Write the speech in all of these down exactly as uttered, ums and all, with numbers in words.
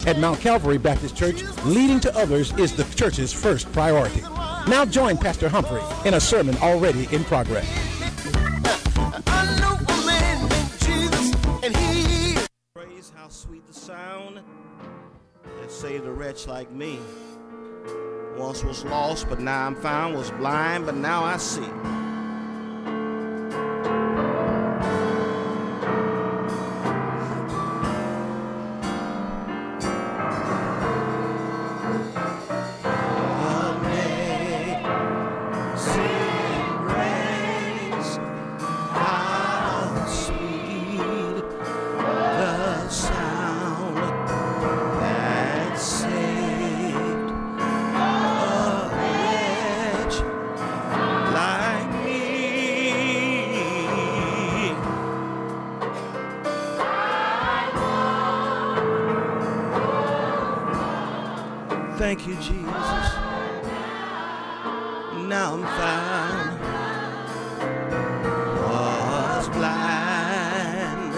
At Mount Calvary Baptist Church, leading to others is the church's first priority. Now join Pastor Humphrey in a sermon already in progress. I know a man named Jesus, and he Praise how sweet the sound that saved a wretch like me. Once was lost, but now I'm found, was blind, but now I see. Thank you, Jesus. Now I'm found. Was blind.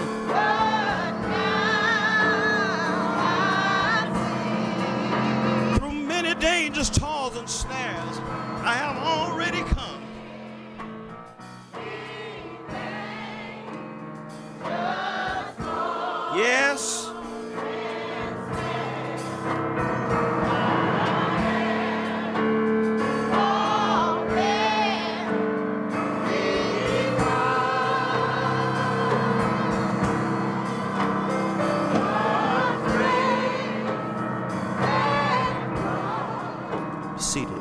Through many dangers, toils, and snares, I have already come. Yes. Seated.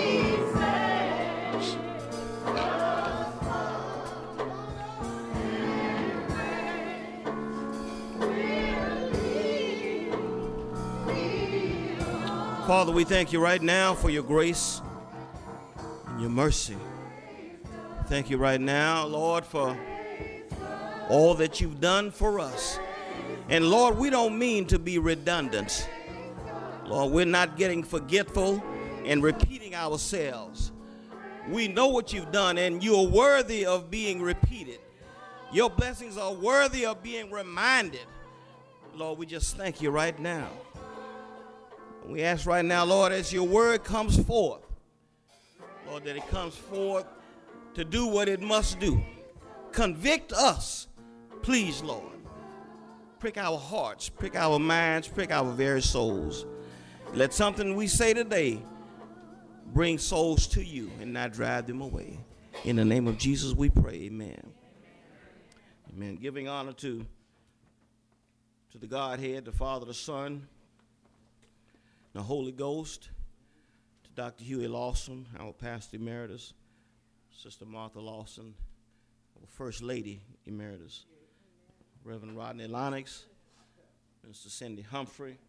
Father, we thank you right now for your grace and your mercy. Thank you right now, Lord, for all that you've done for us. And Lord, we don't mean to be redundant. Lord, we're not getting forgetful and repeating ourselves. We know what you've done, and you're worthy of being repeated. Your blessings are worthy of being reminded. Lord, we just thank you right now. We ask right now, Lord, as your word comes forth, Lord, that it comes forth to do what it must do. Convict us, please, Lord. Prick our hearts, prick our minds, prick our very souls. Let something we say today bring souls to you and not drive them away. In the name of Jesus we pray, amen. Amen. Giving honor to, to the Godhead, the Father, the Son, the Holy Ghost, to Doctor Huey Lawson, our pastor emeritus, Sister Martha Lawson, our First Lady emeritus, Reverend Rodney Lennox, Mister Cindy Humphrey,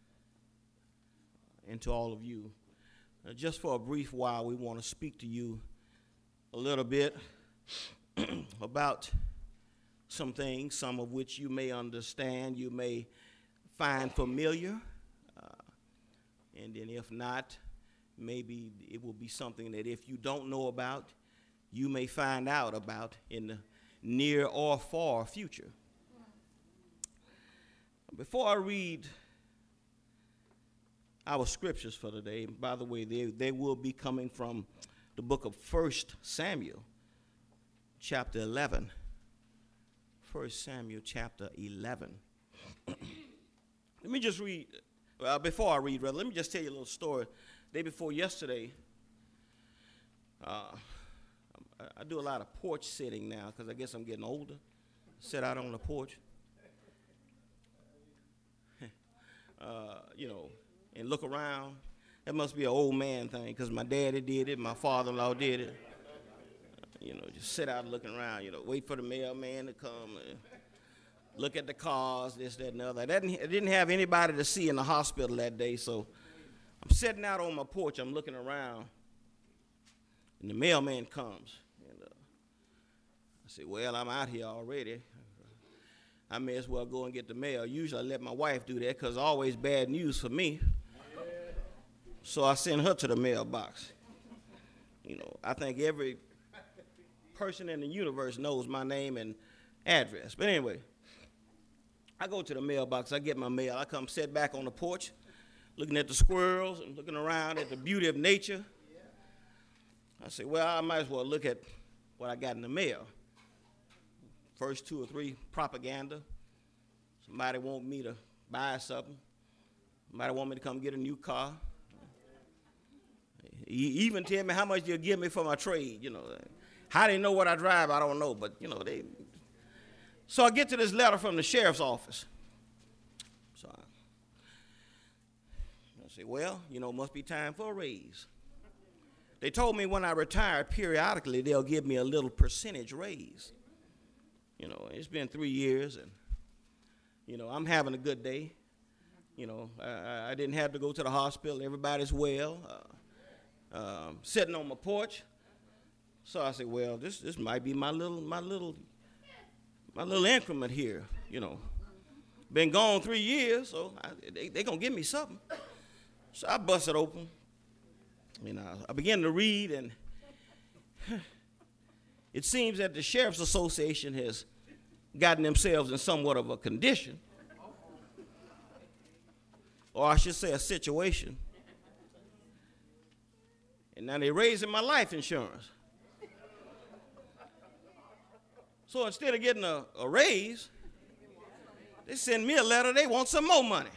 and to all of you. Uh, just for a brief while, we want to speak to you a little bit about some things, some of which you may understand, you may find familiar, uh, and then if not, maybe it will be something that if you don't know about, you may find out about in the near or far future. Before I read our scriptures for today, by the way, they, they will be coming from the book of First Samuel, chapter eleven. First Samuel, chapter eleven. Let me just read, well, before I read, rather, let me just tell you a little story. Day before yesterday, uh, I, I do a lot of porch sitting now because I guess I'm getting older. Sit out on the porch. uh, you know, and look around. That must be an old man thing because my daddy did it, my father-in-law did it. Uh, you know, just sit out looking around, you know, wait for the mailman to come and look at the cars, this, that, and the other. I didn't, I didn't have anybody to see in the hospital that day, so I'm sitting out on my porch, I'm looking around, and the mailman comes. And uh, I said, well, I'm out here already. I may as well go and get the mail. Usually I let my wife do that because always bad news for me. So I send her to the mailbox. You know, I think every person in the universe knows my name and address. But anyway, I go to the mailbox, I get my mail, I come sit back on the porch, looking at the squirrels and looking around at the beauty of nature. I say, well, I might as well look at what I got in the mail. First two or three, propaganda. Somebody want me to buy something. Somebody want me to come get a new car. He even tell me how much they'll give me for my trade, you know. How they know what I drive, I don't know, but, you know, they. So I get to this letter from the sheriff's office. So I, I say, well, you know, must be time for a raise. They told me when I retire, periodically, they'll give me a little percentage raise. You know, it's been three years, and, you know, I'm having a good day. You know, I, I didn't have to go to the hospital. Everybody's well. Uh, um, sitting on my porch. So I said, well, this this might be my little my little my little increment here. You know, been gone three years, so I, they they gonna give me something. So I bust it open. You know, I began to read, and it seems that the Sheriff's Association has gotten themselves in somewhat of a condition, or I should say a situation. And now they're raising my life insurance. So instead of getting a, a raise, they send me a letter, they want some more money.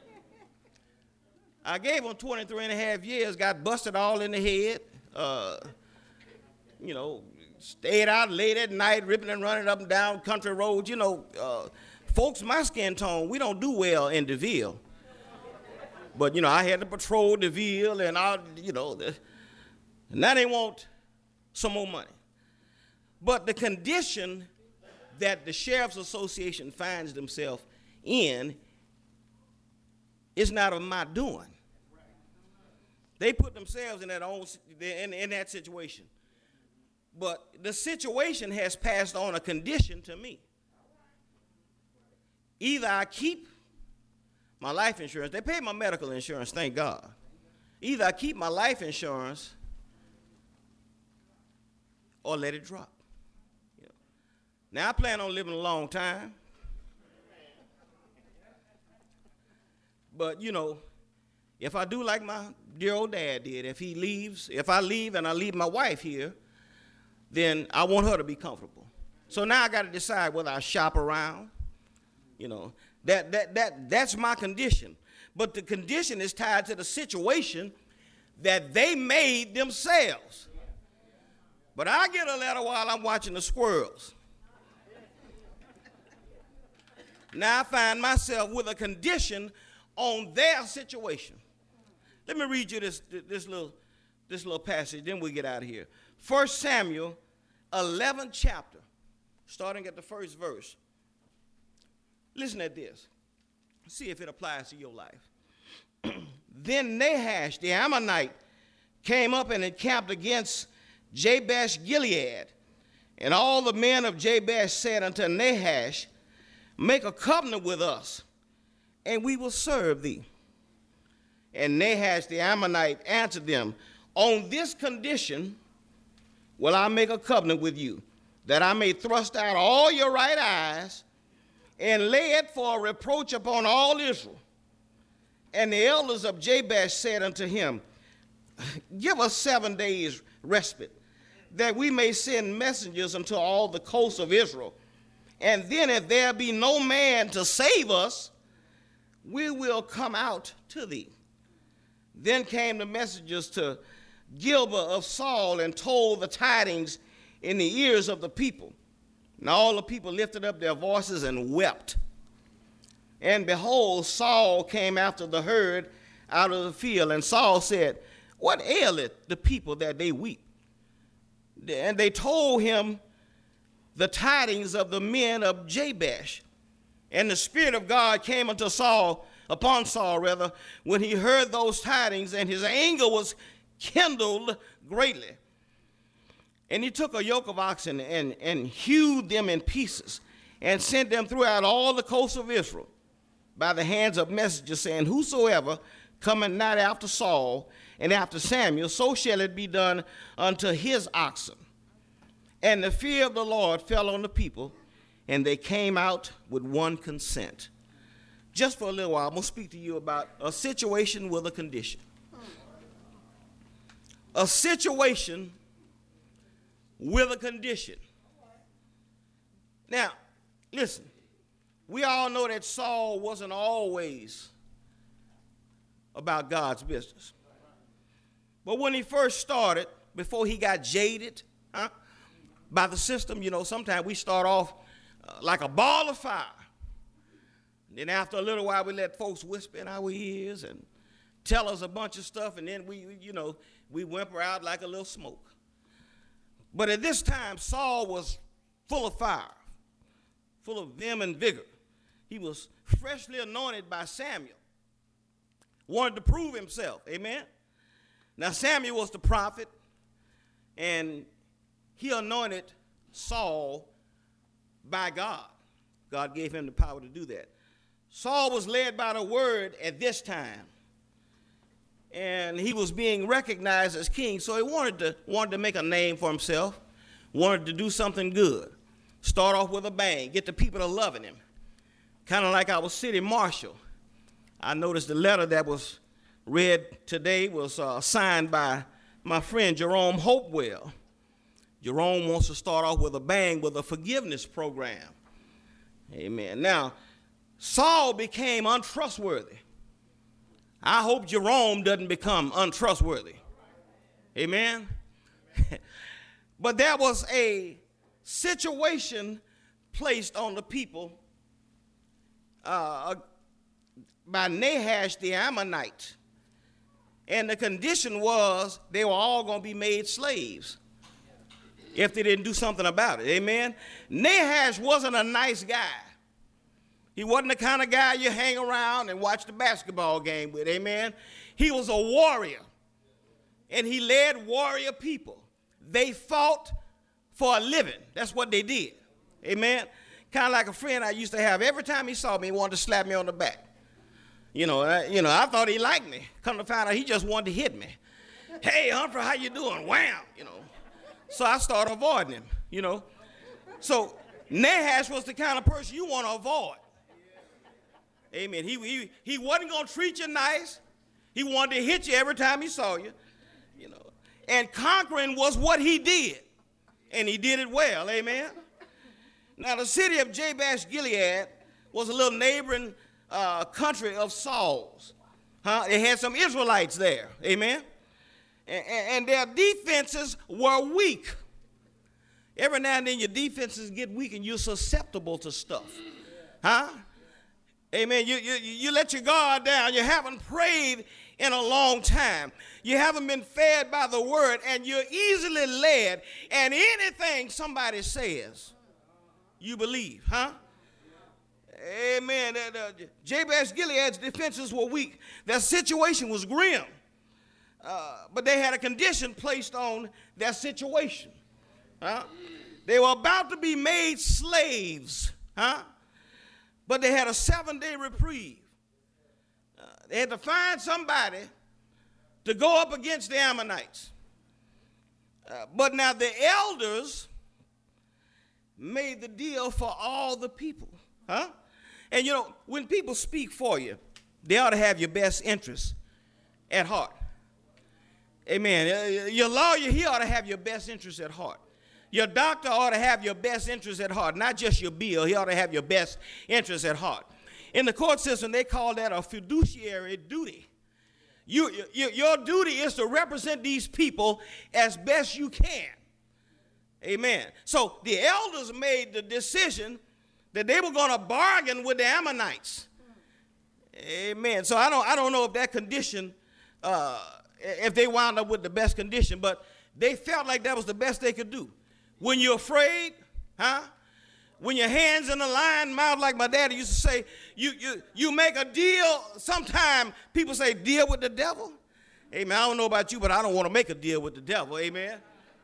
I gave them twenty-three and a half years, got busted all in the head, uh, you know, stayed out late at night, ripping and running up and down country roads. You know, uh, folks my skin tone, we don't do well in DeVille. But, you know, I had to patrol DeVille, and I, you know, the, now they want some more money. But the condition that the Sheriff's Association finds themselves in is not of my doing. They put themselves in that own in, in that situation. But the situation has passed on a condition to me. Either I keep my life insurance, they pay my medical insurance, thank God. Either I keep my life insurance or let it drop. You know. Now I plan on living a long time. But, you know, if I do like my dear old dad did, if he leaves, if I leave and I leave my wife here, then I want her to be comfortable. So now I got to decide whether I shop around. You know, that, that, that, that's my condition. But the condition is tied to the situation that they made themselves. But I get a letter while I'm watching the squirrels. Now I find myself with a condition on their situation. Let me read you this, this, little, this little passage, then we'll get out of here. First Samuel, eleventh chapter, starting at the first verse. Listen at this. See if it applies to your life. Then Nahash, the Ammonite, came up and encamped against Jabesh Gilead. And all the men of Jabesh said unto Nahash, make a covenant with us, and we will serve thee. And Nahash the Ammonite answered them, on this condition will I make a covenant with you, that I may thrust out all your right eyes, and lay it for a reproach upon all Israel. And the elders of Jabesh said unto him, give us seven days respite, that we may send messengers unto all the coasts of Israel. And then if there be no man to save us, we will come out to thee. Then came the messengers to Gilboa of Saul and told the tidings in the ears of the people. And all the people lifted up their voices and wept. And behold, Saul came after the herd out of the field. And Saul said, what aileth the people that they weep? And they told him the tidings of the men of Jabesh. And the Spirit of God came unto Saul, upon Saul rather, when he heard those tidings, and his anger was kindled greatly. And he took a yoke of oxen and, and hewed them in pieces, and sent them throughout all the coasts of Israel by the hands of messengers, saying, whosoever cometh not after Saul and after Samuel, so shall it be done unto his oxen. And the fear of the Lord fell on the people, and they came out with one consent. Just for a little while, I'm going to speak to you about a situation with a condition. A situation with a condition. Now, listen, we all know that Saul wasn't always about God's business. But when he first started, before he got jaded huh, by the system, you know, sometimes we start off uh, like a ball of fire. Then after a little while, we let folks whisper in our ears and tell us a bunch of stuff, and then we, you know, we whimper out like a little smoke. But at this time, Saul was full of fire, full of vim and vigor. He was freshly anointed by Samuel, wanted to prove himself, amen? Now, Samuel was the prophet, and he anointed Saul by God. God gave him the power to do that. Saul was led by the word at this time, and he was being recognized as king, so he wanted to, wanted to make a name for himself, wanted to do something good, start off with a bang, get the people to loving him, kind of like our city marshal. I noticed the letter that was read today was uh, signed by my friend Jerome Hopewell. Jerome wants to start off with a bang with a forgiveness program. Amen. Now, Saul became untrustworthy. I hope Jerome doesn't become untrustworthy. Amen. But there was a situation placed on the people uh, by Nahash the Ammonite. And the condition was they were all going to be made slaves if they didn't do something about it. Amen. Nahash wasn't a nice guy. He wasn't the kind of guy you hang around and watch the basketball game with, amen? He was a warrior, and he led warrior people. They fought for a living. That's what they did, amen? Kind of like a friend I used to have. Every time he saw me, he wanted to slap me on the back. You know, I, you know, I thought he liked me. Come to find out, he just wanted to hit me. Hey, Humphrey, how you doing? Wham, you know. So I started avoiding him, you know. So Nahash was the kind of person you want to avoid. Amen. He, he, he wasn't going to treat you nice. He wanted to hit you every time he saw you, you know. And conquering was what he did, and he did it well. Amen. Now, the city of Jabesh Gilead was a little neighboring uh, country of Saul's. Huh? They had some Israelites there. Amen. And, and their defenses were weak. Every now and then your defenses get weak and you're susceptible to stuff. Huh? Amen. You, you, you let your guard down. You haven't prayed in a long time. You haven't been fed by the word, and you're easily led. And anything somebody says, you believe. Huh? Amen. Uh, uh, Jabesh Gilead's defenses were weak. Their situation was grim. Uh, but they had a condition placed on their situation. Huh? They were about to be made slaves. Huh? But they had a seven-day reprieve. Uh, they had to find somebody to go up against the Ammonites. Uh, but now the elders made the deal for all the people. Huh? And you know, when people speak for you, they ought to have your best interests at heart. Amen. Your lawyer, he ought to have your best interests at heart. Your doctor ought to have your best interests at heart, not just your bill. He ought to have your best interests at heart. In the court system, they call that a fiduciary duty. You, you, your duty is to represent these people as best you can. Amen. So the elders made the decision that they were going to bargain with the Ammonites. Amen. So I don't, I don't know if that condition, uh, if they wound up with the best condition, but they felt like that was the best they could do. When you're afraid, huh? When your hands in the line, mouth, like my daddy used to say, you, you, you make a deal. Sometimes people say, deal with the devil. Amen. I don't know about you, but I don't want to make a deal with the devil. Amen.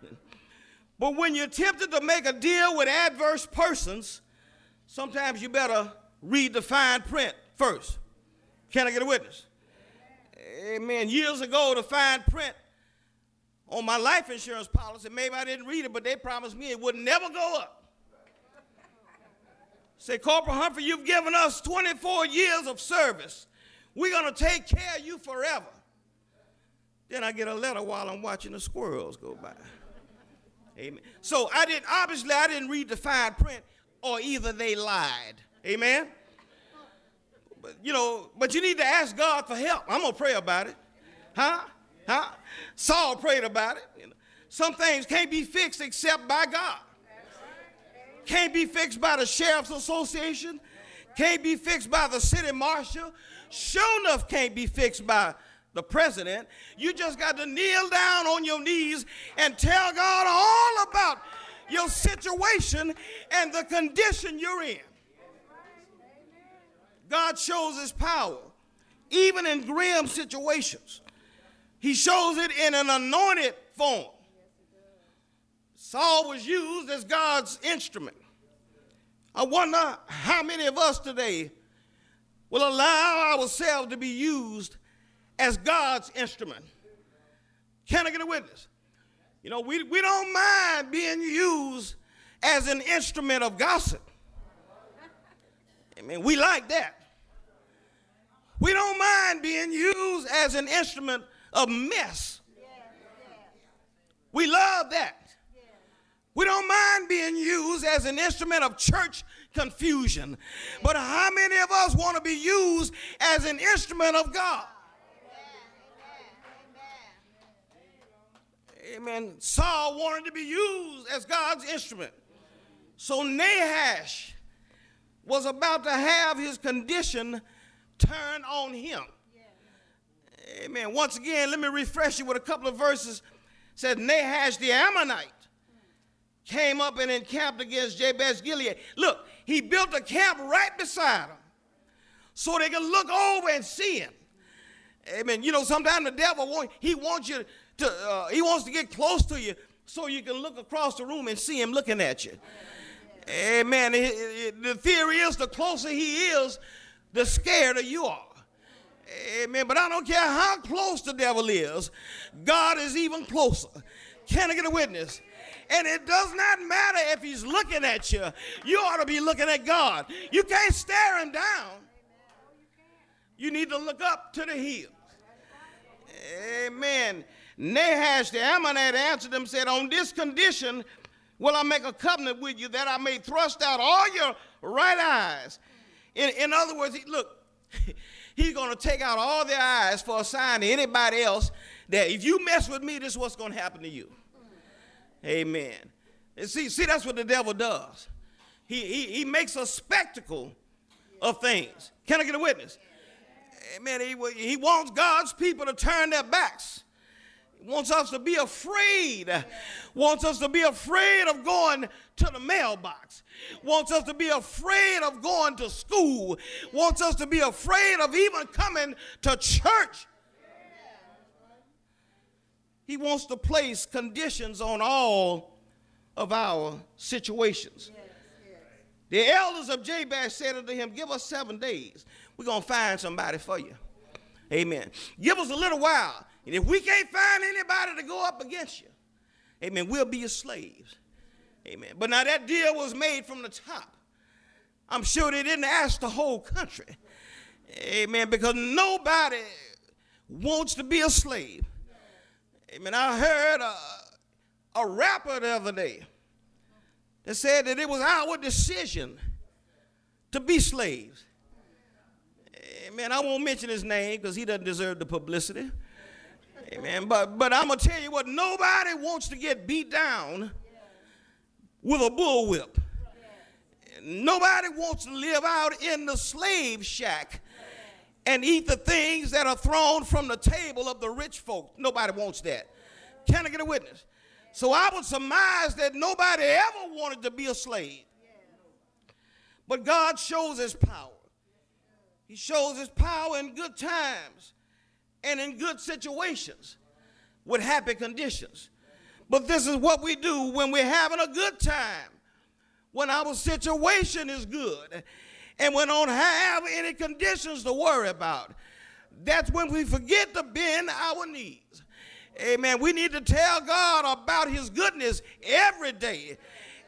But when you're tempted to make a deal with adverse persons, sometimes you better read the fine print first. Can I get a witness? Amen. Years ago, the fine print on my life insurance policy, maybe I didn't read it, but they promised me it would never go up. Say, Corporal Humphrey, you've given us twenty-four years of service. We're going to take care of you forever. Then I get a letter while I'm watching the squirrels go by. Amen. So I didn't, obviously I didn't read the fine print, or either they lied. Amen. But, you know, but you need to ask God for help. I'm going to pray about it. Huh? Huh? Saul prayed about it. You know, some things can't be fixed except by God. Can't be fixed by the Sheriff's Association. Can't be fixed by the city marshal. Sure enough can't be fixed by the president. You just got to kneel down on your knees and tell God all about your situation and the condition you're in. God shows his power even in grim situations. He shows it in an anointed form. Saul was used as God's instrument. I wonder how many of us today will allow ourselves to be used as God's instrument. Can I get a witness? You know, we, we don't mind being used as an instrument of gossip. I mean, we like that. We don't mind being used as an instrument of mess. We love that. We don't mind being used as an instrument of church confusion. But how many of us want to be used as an instrument of God? Amen. Saul wanted to be used as God's instrument. So Nahash was about to have his condition turned on him. Amen. Once again, let me refresh you with a couple of verses. It said Nahash the Ammonite came up and encamped against Jabesh Gilead. Look, he built a camp right beside him so they can look over and see him. Amen. You know, sometimes the devil want, he wants you to uh, he wants to get close to you so you can look across the room and see him looking at you. Amen. It, it, the theory is the closer he is, the scarier you are. Amen. But I don't care how close the devil is, God is even closer. Can I get a witness? And it does not matter if he's looking at you. You ought to be looking at God. You can't stare him down. You need to look up to the hills. Amen. Nahash the Ammonite answered them, said, on this condition will I make a covenant with you, that I may thrust out all your right eyes. In, in other words, he, look, he's going to take out all their eyes for a sign to anybody else that if you mess with me, this is what's going to happen to you. Amen. And see, see, that's what the devil does. He, he, he makes a spectacle of things. Can I get a witness? Amen. He, he wants God's people to turn their backs. He wants us to be afraid. Wants us to be afraid of going to the mailbox. Wants us to be afraid of going to school. Wants us to be afraid of even coming to church. He wants to place conditions on all of our situations. Yes, yes. The elders of Jabesh said unto him, give us seven days. We're going to find somebody for you. Amen. Give us a little while. And if we can't find anybody to go up against you, amen, we'll be your slaves. Amen. But now that deal was made from the top. I'm sure they didn't ask the whole country. Amen. Because nobody wants to be a slave. Amen. I heard a, a rapper the other day that said that it was our decision to be slaves. Amen. I won't mention his name because he doesn't deserve the publicity. Amen. But, but I'm going to tell you what, nobody wants to get beat down with a bullwhip. Nobody wants to live out in the slave shack and eat the things that are thrown from the table of the rich folk. Nobody wants that. Can I get a witness? So I would surmise that nobody ever wanted to be a slave. But God shows his power. He shows his power in good times and in good situations with happy conditions. But this is what we do when we're having a good time, when our situation is good, and we don't have any conditions to worry about. That's when we forget to bend our knees. Amen. We need to tell God about his goodness every day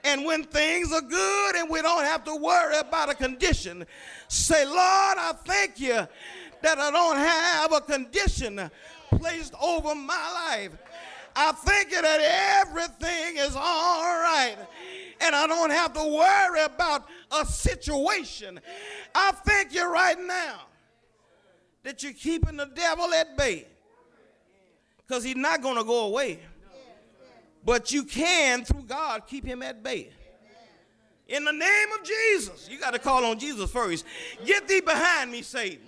And when things are good and we don't have to worry about a condition, say, Lord, I thank you that I don't have a condition placed over my life. I thank you that everything is all right and I don't have to worry about a situation. I thank you right now that you're keeping the devil at bay, because he's not going to go away. But you can, through God, keep him at bay. In the name of Jesus. You got to call on Jesus first. Get thee behind me, Satan.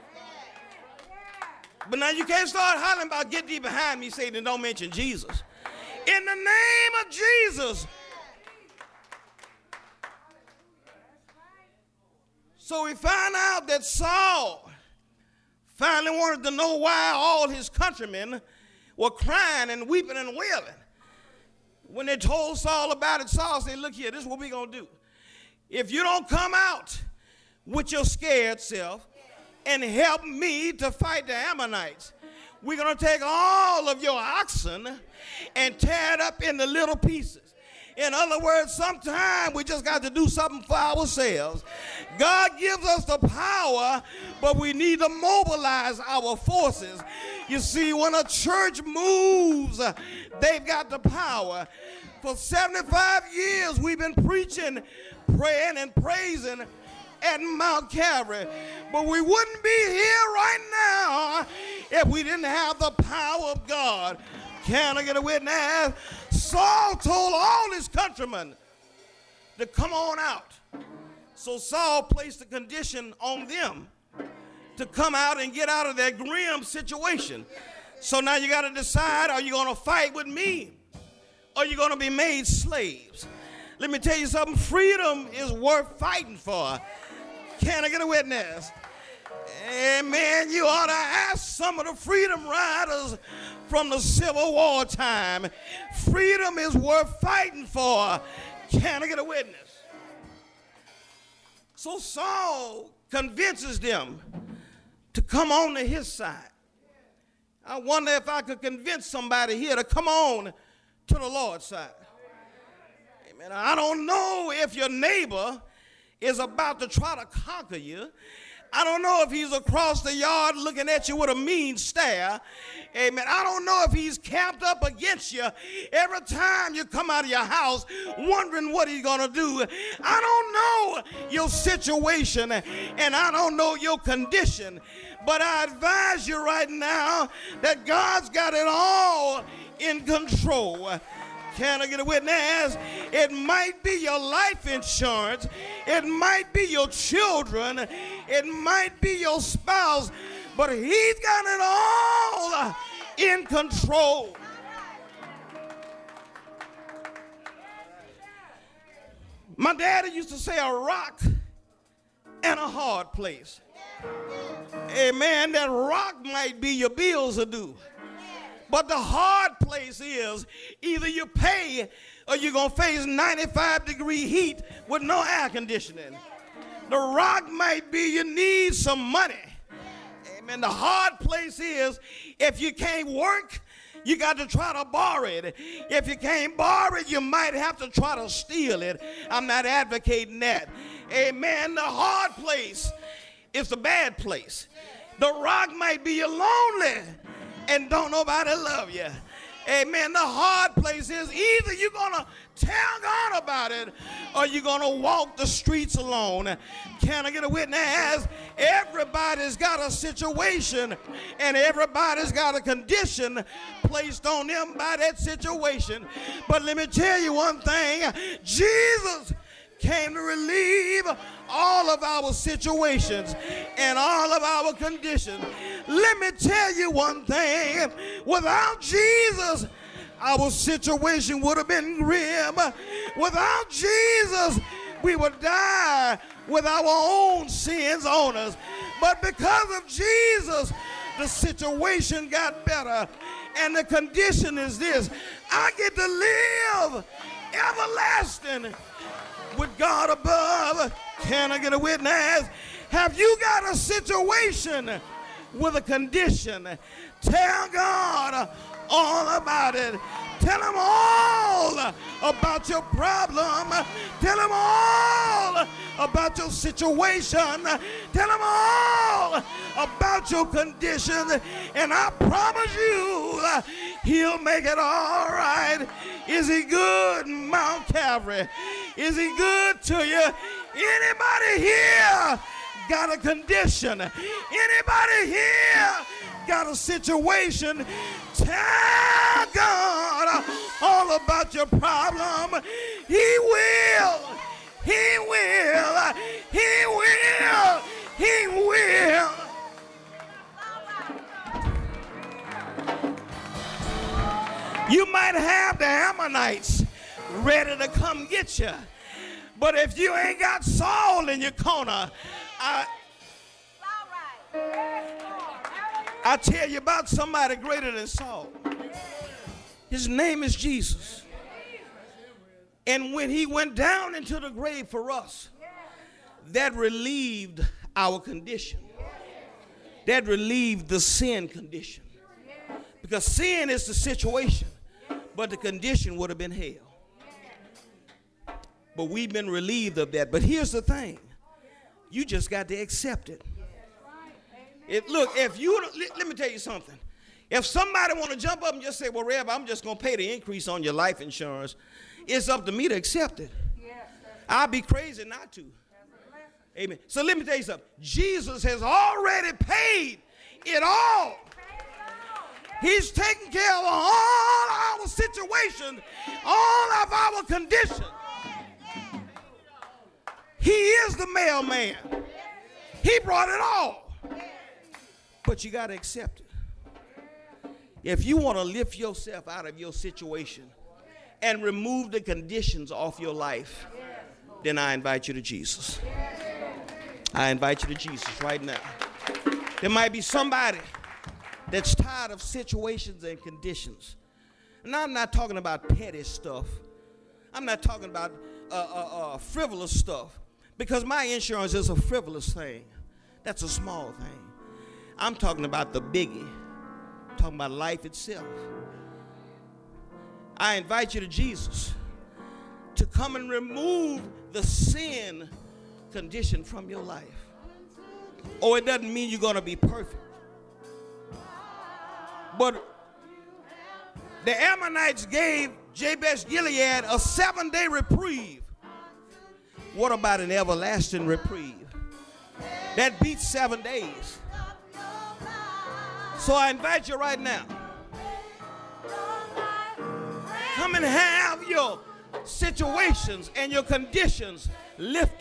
But now you can't start hollering about get thee behind me, Satan, and don't mention Jesus. In the name of Jesus. So we find out that Saul finally wanted to know why all his countrymen were crying and weeping and wailing. When they told Saul about it, Saul said, look here, this is what we're going to do. If you don't come out with your scared self and help me to fight the Ammonites, we're going to take all of your oxen and tear it up into little pieces. In other words, sometimes we just got to do something for ourselves. God gives us the power, but we need to mobilize our forces. You see, when a church moves, they've got the power. For seventy-five years, we've been preaching, praying, and praising at Mount Calvary. But we wouldn't be here right now if we didn't have the power of God. Can I get a witness? Saul told all his countrymen to come on out. So Saul placed a condition on them to come out and get out of that grim situation. So now you got to decide, are you going to fight with me? Or are you going to be made slaves? Let me tell you something. Freedom is worth fighting for. Can I get a witness? Amen. You ought to ask some of the freedom riders from the Civil War time. Freedom is worth fighting for. Can I get a witness? So Saul convinces them to come on to his side. I wonder if I could convince somebody here to come on to the Lord's side. Amen. I don't know if your neighbor is about to try to conquer you. I don't know if he's across the yard looking at you with a mean stare. Amen. I don't know if he's camped up against you every time you come out of your house wondering what he's going to do. I don't know your situation and I don't know your condition. But I advise you right now that God's got it all in control. Can I get a witness? It might be your life insurance. It might be your children. It might be your spouse. But he's got it all in control. My daddy used to say a rock and a hard place. Amen. That rock might be your bills are due. But the hard place is either you pay or you're going to face ninety-five degree heat with no air conditioning. The rock might be you need some money. Amen. The hard place is if you can't work, you got to try to borrow it. If you can't borrow it, you might have to try to steal it. I'm not advocating that. Amen. The hard place is the bad place. The rock might be you lonely and don't nobody love you. Amen. The hard place is either you're going to tell God about it or you're going to walk the streets alone. Can I get a witness? Everybody's got a situation and everybody's got a condition placed on them by that situation. But let me tell you one thing. Jesus came to relieve all of our situations and all of our conditions. Let me tell you one thing. Without Jesus, our situation would have been grim. Without Jesus, we would die with our own sins on us. But because of Jesus, the situation got better. And the condition is this: I get to live everlasting with God above. Can I get a witness? Have you got a situation with a condition? Tell God all about it. Tell him all about your problem. Tell him all about your situation. Tell him all about your condition. And I promise you, he'll make it all right. Is he good, Mount Calvary? Is he good to you? Anybody here got a condition? Anybody here got a situation? Tell God all about your problem. He will. He will. He will. He will. You might have the Ammonites ready to come get you, but if you ain't got Saul in your corner, I, I tell you about somebody greater than Saul. His name is Jesus. And when he went down into the grave for us, that relieved our condition. That relieved the sin condition. Because sin is the situation, but the condition would have been hell. But we've been relieved of that. But here's the thing. You just got to accept it. It look, if you, let, let me tell you something. If somebody want to jump up and just say, well, Reb, I'm just going to pay the increase on your life insurance, it's up to me to accept it. I'll be crazy not to. Amen. So let me tell you something. Jesus has already paid it all. He's taking care of all our situations, all of our conditions. He is the mailman. He brought it all. But you got to accept it. If you want to lift yourself out of your situation and remove the conditions off your life, then I invite you to Jesus. I invite you to Jesus right now. There might be somebody that's tired of situations and conditions. And I'm not talking about petty stuff. I'm not talking about uh, uh, uh, frivolous stuff, because my insurance is a frivolous thing. That's a small thing. I'm talking about the biggie. I'm talking about life itself. I invite you to Jesus to come and remove the sin condition from your life. Oh, it doesn't mean you're going to be perfect. But the Ammonites gave Jabesh Gilead a seven-day reprieve. What about an everlasting reprieve? That beats seven days. So I invite you right now. Come and have your situations and your conditions lifted.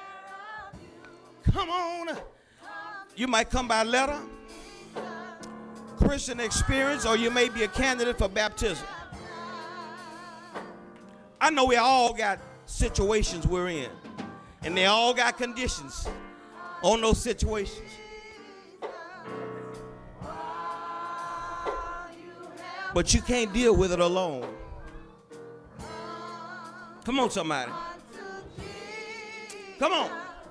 Come on. You might come by letter, Christian experience, or you may be a candidate for baptism. I know we all got situations we're in, and they all got conditions on those situations. But you can't deal with it alone. Come on, somebody. Come on.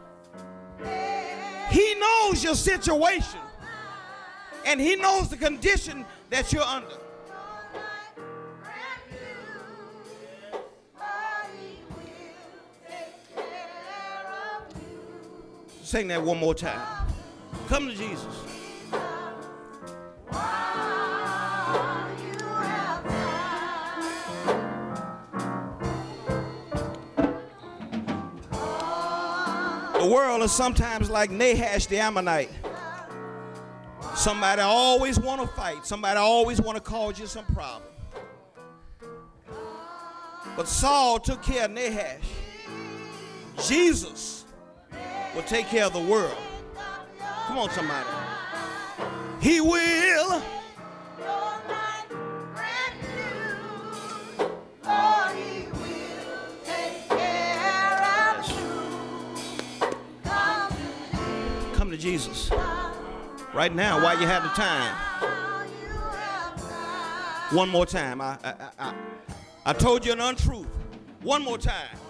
He knows your situation, and he knows the condition that you're under. Sing that one more time. Come to Jesus. The world is sometimes like Nahash the Ammonite. Somebody always want to fight. Somebody always want to cause you some problem. But Saul took care of Nahash. Jesus will take care of the world. Come on, somebody. He will. Come to Jesus right now while you have the time. One more time. I, I, I, I told you an untruth. One more time.